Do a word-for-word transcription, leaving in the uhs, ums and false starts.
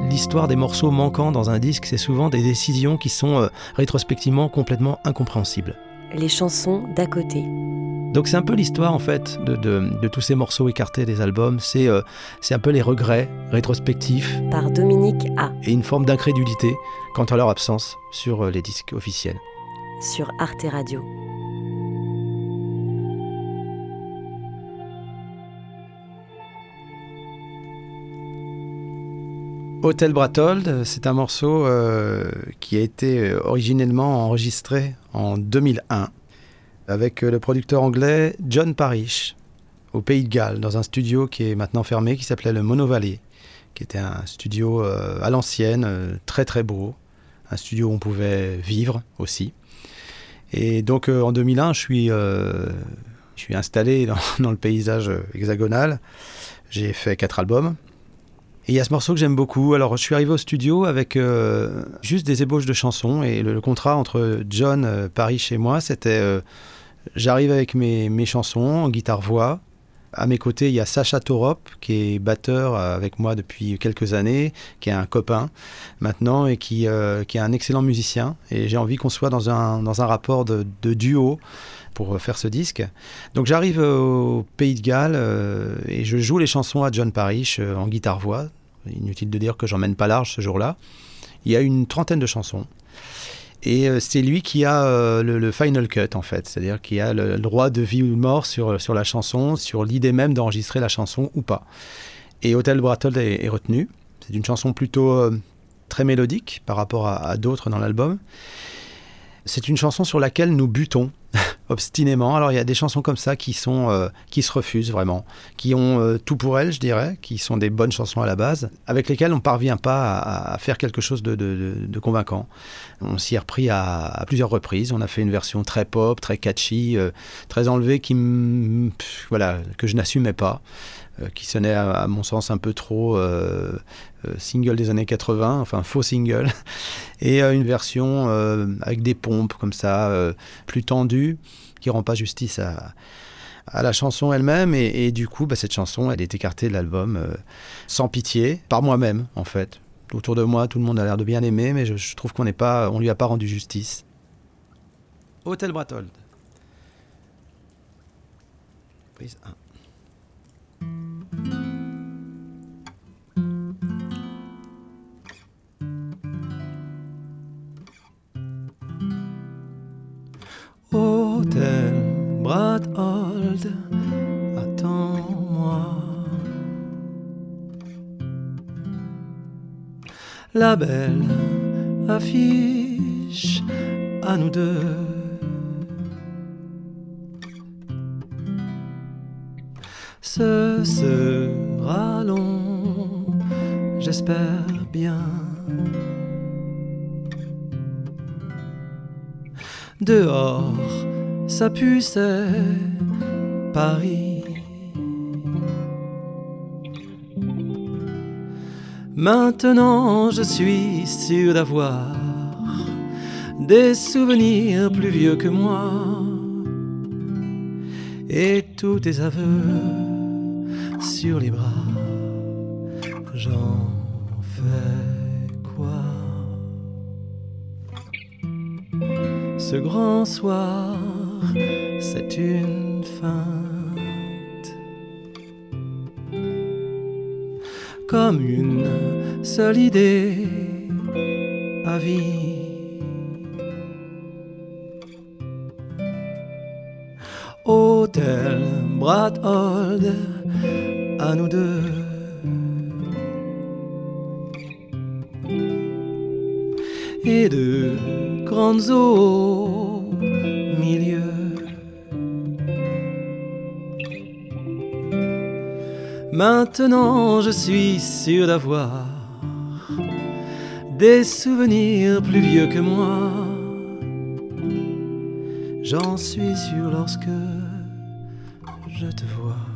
L'histoire des morceaux manquants dans un disque, c'est souvent des décisions qui sont euh, rétrospectivement complètement incompréhensibles. Les chansons d'à côté. Donc c'est un peu l'histoire en fait de, de, de tous ces morceaux écartés des albums, c'est, euh, c'est un peu les regrets rétrospectifs. Par Dominique A. Et une forme d'incrédulité quant à leur absence sur euh, les disques officiels. Sur Arte Radio. Hotel Brathold, c'est un morceau euh, qui a été originellement enregistré en deux mille un avec le producteur anglais John Parish au Pays de Galles, dans un studio qui est maintenant fermé, qui s'appelait le Mono Valley, qui était un studio euh, à l'ancienne, euh, très très beau, un studio où on pouvait vivre aussi. Et donc euh, en deux mille un, je suis, euh, je suis installé dans, dans le paysage hexagonal, j'ai fait quatre albums. Et il y a ce morceau que j'aime beaucoup. Alors, je suis arrivé au studio avec euh, juste des ébauches de chansons. Et le, le contrat entre John euh, Parish et moi, c'était... Euh, j'arrive avec mes, mes chansons en guitare-voix. À mes côtés, il y a Sacha Torop, qui est batteur avec moi depuis quelques années, qui est un copain maintenant et qui, euh, qui est un excellent musicien. Et j'ai envie qu'on soit dans un, dans un rapport de, de duo pour faire ce disque. Donc j'arrive au Pays de Galles euh, et je joue les chansons à John Parish euh, en guitare-voix. Inutile de dire que j'emmène pas large ce jour-là. Il y a une trentaine de chansons. Et euh, c'est lui qui a euh, le, le final cut, en fait. C'est-à-dire qui a le, le droit de vie ou de mort sur, sur la chanson, sur l'idée même d'enregistrer la chanson ou pas. Et Hotel Brathold est, est retenu. C'est une chanson plutôt euh, très mélodique par rapport à, à d'autres dans l'album. C'est une chanson sur laquelle nous butons obstinément. Alors il y a des chansons comme ça qui sont euh, qui se refusent vraiment, qui ont euh, tout pour elles, je dirais, qui sont des bonnes chansons à la base, avec lesquelles on parvient pas à, à faire quelque chose de, de, de, de convaincant. On s'y est repris à, à plusieurs reprises. On a fait une version très pop, très catchy, euh, très enlevée, qui m... Pff, voilà, que je n'assumais pas. Euh, qui sonnait à, à mon sens un peu trop euh, euh, single des années quatre-vingts, enfin faux single, et euh, une version euh, avec des pompes comme ça, euh, plus tendue, qui rend pas justice à, à la chanson elle-même, et, et du coup bah, cette chanson elle est écartée de l'album euh, sans pitié, par moi-même en fait. Autour de moi tout le monde a l'air de bien l'aimer, mais je, je trouve qu'on n'est pas, on lui a pas rendu justice. Hotel Brathold. Prise un. Hotel Brathold, attends-moi. La belle affiche à nous deux. Ce sera long, j'espère bien. Dehors, ça pue, c'est Paris. Maintenant, je suis sûr d'avoir des souvenirs plus vieux que moi. Et tous tes aveux sur les bras, j'en fais quoi? Ce grand soir, c'est une feinte, comme une seule idée à vie. Hotel Brathold, à nous deux. Et de grandes eaux au milieu. Maintenant je suis sûr d'avoir des souvenirs plus vieux que moi. J'en suis sûr lorsque je te vois.